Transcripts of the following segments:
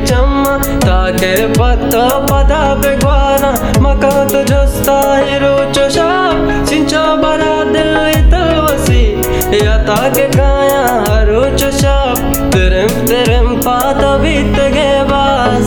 चम्मा ताके पत्ता पदा बेग्वाना मकात जस्ता हिरोचो शाप सिंचा बरा दिल इतवसी या ताके काया हरोचो शाप तिरम पाता बीत गे बास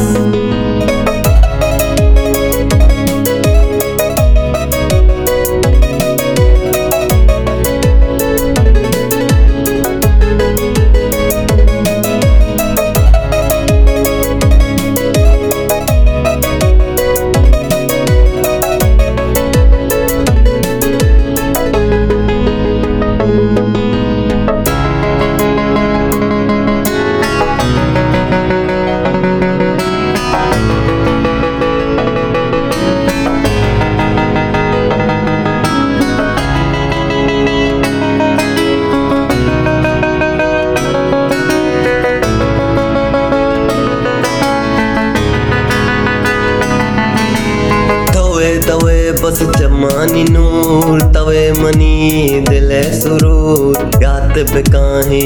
तवे बस जमानी नूर तवे मनी दिले सुरूर याद बेकाहे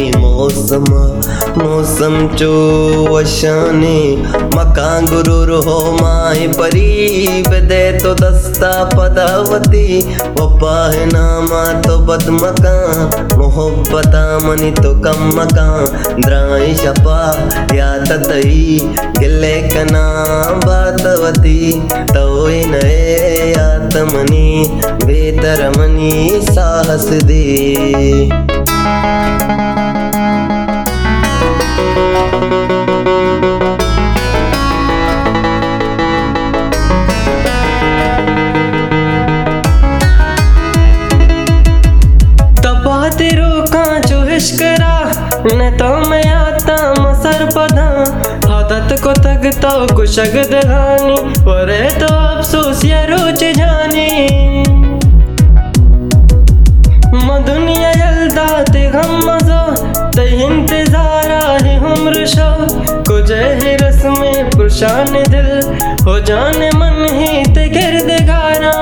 मौसम चो वशाने मका गुरूर हो माए परी बदे तो दस्ता पदावती वपा है नामा तो बदमका मोहब्बता मनी तो कम मका द्राई शपा याद तई गिले कना बातवती तोई नए आत्मनी बेदरमनी साहस दे तपाते रोका जो हिश्करा न तो मैं आता मसर पधा आदत को तगता कुशग दहानी परे तो अफसोस या रोच जानी दुनिया जलदा ते गम मजा ते इंतजारा है उम्र शो कुछ है रस्में पुरशान दिल हो जाने मन ही ते गिरदगारा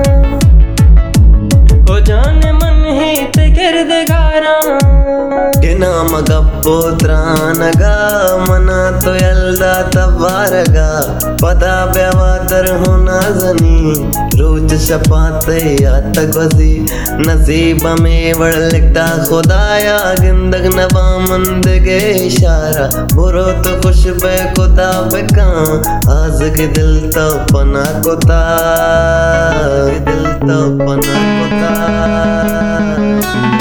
हो जाने मन ही ते गिरदगारा नाम गप्पो त्रानगा मना तो यल्दा तबारगा पदा बेवादर होना जनी रोज शपाते यातक वसी नसीब में वड़ लिखता खुदाया गिंदग नबा मंद के इशारा बुरो तो खुश बे खुदा बेका आज के दिल तो पना कोता दिल तो पना कोता